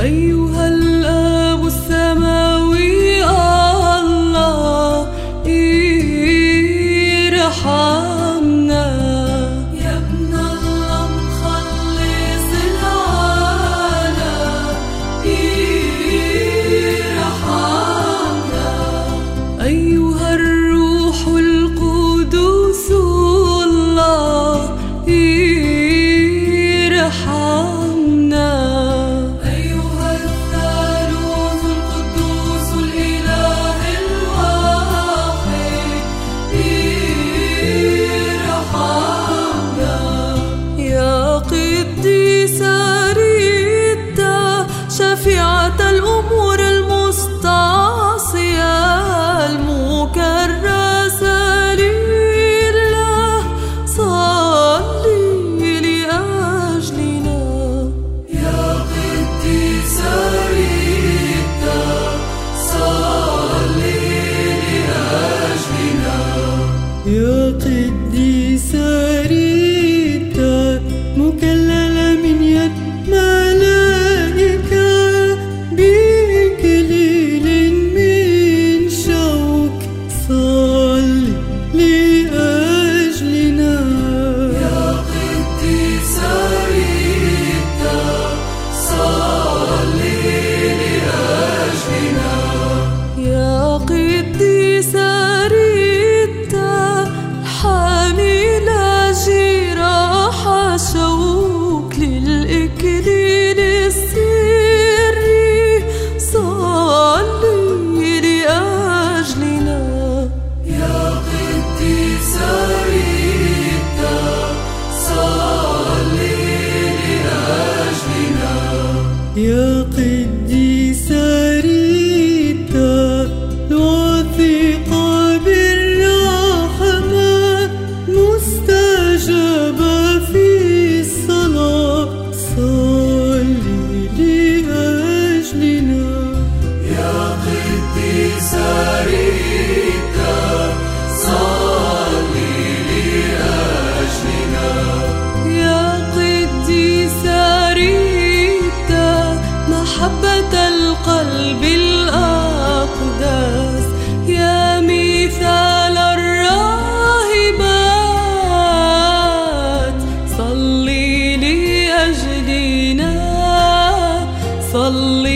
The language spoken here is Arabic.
أيها الآب السماوي الله ارحمنا. يا ابن الله مخلص العالم ارحمنا. أيها الروح القدوس الله ارحمنا. أيها الثالوث القدوس الإله الواحد ارحمنا. يا قديس ريتا شفيعة الأمور المستعصية المكرسة لله صلي لأجلنا. يا قديس ريتا صلي لأجلنا. يا قديس ريتا مكللة من يد ملائكة بإكليل من شوك صلي لأجلنا. يا قديس ريتا صلي لأجلنا. يا قديس ريتا حاملة جراح شوك للإكليل السري صلي لأجلنا. يا قديس ريتا صلي لأجلنا. يا قديس ريتا الوثيقة بالرحمة مستجابة في الصلاة صلي لأجلنا. يا قديس ريتا صلي لأجلنا. يا قديس ريتا محبة القلب الأقدس يا مثال الراهبات صلي لأجلنا. صلي